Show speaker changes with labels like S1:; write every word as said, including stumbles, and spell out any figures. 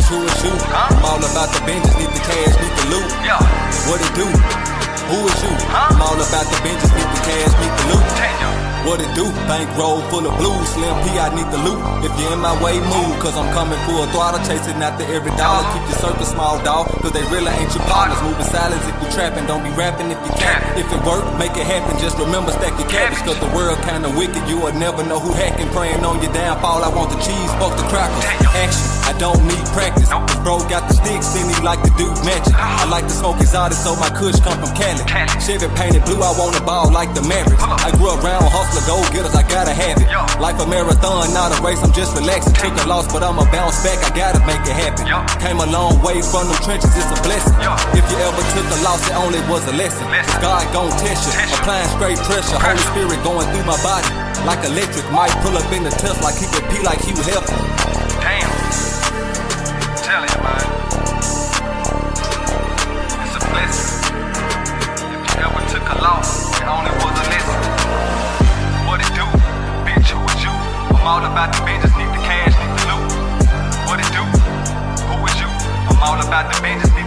S1: who is you? Huh? I'm all about the benches, need the cash, need the loot. Yeah. What it do? Who is you? Huh? I'm all about the benches, need the cash, need the loot. Damn. What it do? Bankroll full of blues, Slim P, I need the loot. If you're in my way, move, cause I'm coming full throttle, chasing after every dollar. Keep your circle small, dog, cause they really ain't your partners. Moving silence if you trapping, don't be rapping if you can't. If it work, make it happen, just remember stack your cabbage. Cause the world kinda wicked, you will never know who hacking. Praying on your downfall, I want the cheese, fuck the crackers. Action, I don't need practice. This bro got the sticks and he like to do magic. I like to smoke exotic, so my kush come from Cali. Chevy painted blue, I want a ball like the Mavericks. I grew up around hustler, go getters, I gotta have it. Life a marathon, not a race, I'm just relaxing. Took a loss, but I'ma bounce back, I gotta make it happen. Came a long way from them trenches, it's a blessing. If you ever took a loss, it only was a lesson. God gon' test you, applying straight pressure. Holy Spirit going through my body like electric. Might pull up in the test like he could pee like he was healthy.
S2: Damn. Tell you, man. It's a blessing. If you ever took a loss, it only was a lesson. What it do? Bitch, who is you? I'm all about the business, need the cash, need the loot. What it do? Who is you? I'm all about the business.